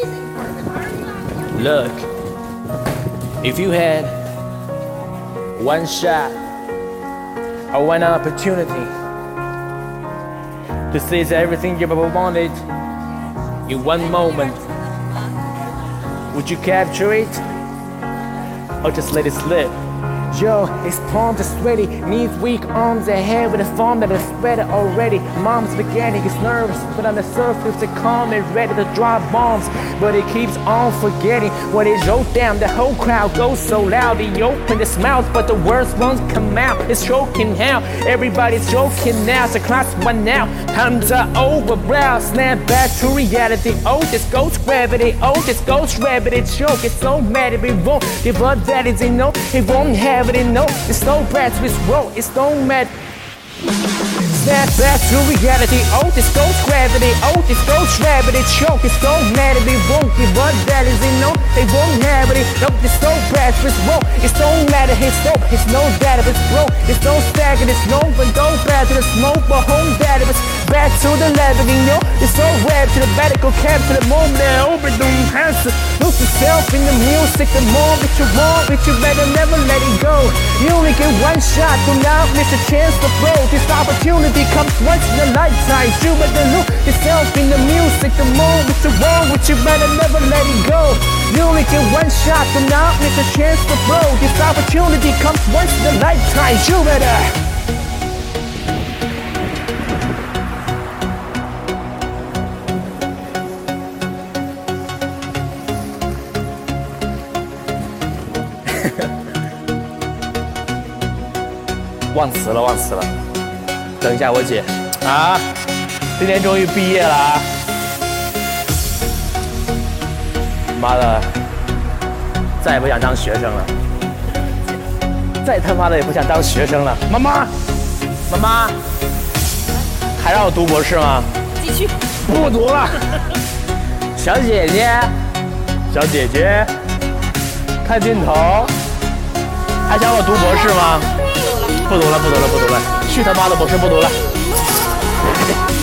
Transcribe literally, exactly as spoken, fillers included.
Look, if you had one shot or one opportunity to seize everything you ever wanted in one moment, would you capture it or just let it slip? Yo, his palms are sweaty, knees weak, arms are heavy with a form that is spread already. Mom's beginning, he's nervous, but on the surface they're calm and ready to drop bombs. But he keeps on forgetting what he wrote down. The whole crowd goes so loud, he opened his mouth, but the words won't come out. It's choking now, everybody's joking now. So class one now, hands are over brow. Snap back to reality, oh this ghost gravity, oh this ghost gravity choke. It's so mad if he won't give up that is he know he won't have. No, it's no breath with roll, it's no mad. Snap back to reality, oh this ghost gravity, oh this ghost gravity choke. It's so mad if he won't give up that is he know they won't have it. No, it's no breath with roll, it's no matter his soap, it's no data if it's broke, it's no stagger, it's no but go back to the smoke, but home data it's back to the level, you know. It's so rap to the medical camp to the moment that overdone has to lose yourself in the music. The more that you want, but you better never let it go. You only get one shot, do not miss a chance to blow. This opportunity comes once in a lifetime. You better lose yourself in the music. The more that you want, but you better never let it go. You only get one shot, do not miss a chance to blow. This opportunity comes once in a lifetime. You better. 忘词了，忘词了。等一下，我姐啊，今年终于毕业了啊！妈的，再也不想当学生了，再他妈的也不想当学生了。妈妈，妈妈，还让我读博士吗？ 继续。 不读了。小姐姐，小姐姐，看镜头，还想我读博士吗？不读了，不读了，不读了，去他妈的博士不读了。